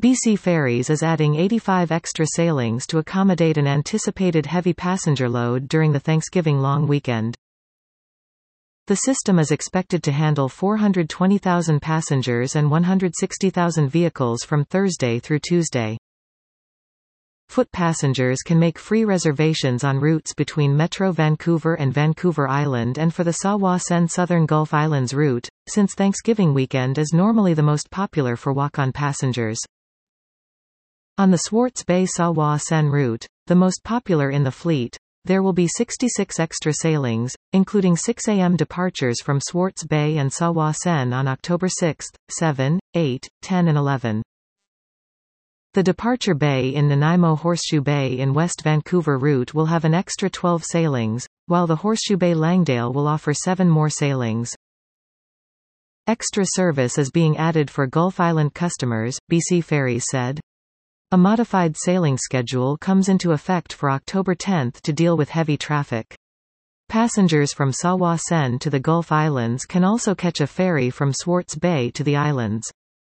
BC Ferries is adding 85 extra sailings to accommodate an anticipated heavy passenger load during the Thanksgiving long weekend. The system is expected to handle 420,000 passengers and 160,000 vehicles from Thursday through Tuesday. Foot passengers can make free reservations on routes between Metro Vancouver and Vancouver Island and for the Sa-Wa-Sen Southern Gulf Islands route, since Thanksgiving weekend is normally the most popular for walk-on passengers. On the Swartz Bay Sa-Wa-Sen route, the most popular in the fleet, there will be 66 extra sailings, including 6 a.m. departures from Swartz Bay and Sa-Wa-Sen on October 6, 7, 8, 10 and 11. The departure bay in Nanaimo Horseshoe Bay in West Vancouver route will have an extra 12 sailings, while the Horseshoe Bay Langdale will offer 7 more sailings. Extra service is being added for Gulf Island customers, BC Ferries said. A modified sailing schedule comes into effect for October 10 to deal with heavy traffic. Passengers from Sa-Wa-Sen to the Gulf Islands can also catch a ferry from Swartz Bay to the islands.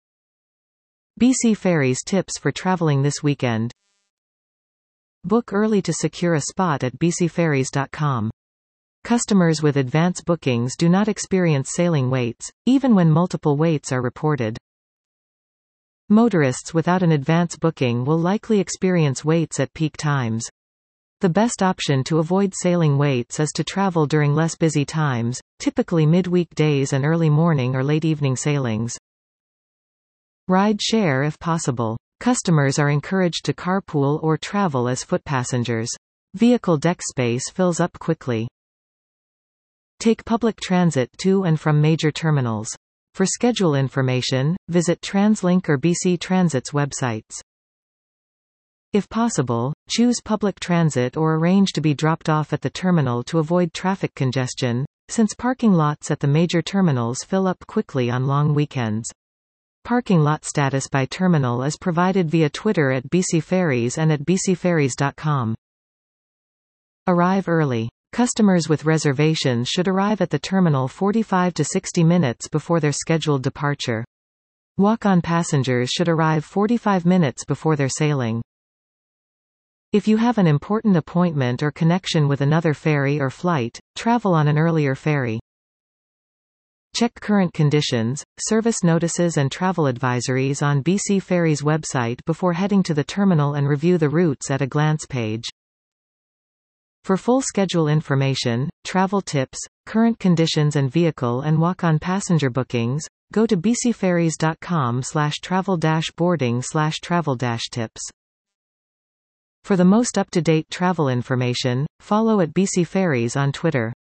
BC Ferries tips for traveling this weekend. Book early to secure a spot at bcferries.com. Customers with advance bookings do not experience sailing waits, even when multiple waits are reported. Motorists without an advance booking will likely experience waits at peak times. The best option to avoid sailing waits is to travel during less busy times, typically midweek days and early morning or late evening sailings. Ride share if possible. Customers are encouraged to carpool or travel as foot passengers. Vehicle deck space fills up quickly. Take public transit to and from major terminals. For schedule information, visit TransLink or BC Transit's websites. If possible, choose public transit or arrange to be dropped off at the terminal to avoid traffic congestion, since parking lots at the major terminals fill up quickly on long weekends. Parking lot status by terminal is provided via Twitter at BC Ferries and at bcferries.com. Arrive early. Customers with reservations should arrive at the terminal 45 to 60 minutes before their scheduled departure. Walk-on passengers should arrive 45 minutes before their sailing. If you have an important appointment or connection with another ferry or flight, travel on an earlier ferry. Check current conditions, service notices and travel advisories on BC Ferries website before heading to the terminal and review the routes at a glance page. For full schedule information, travel tips, current conditions and vehicle and walk-on passenger bookings, go to bcferries.com/travel-boarding/travel-tips. For the most up-to-date travel information, follow at BC Ferries on Twitter.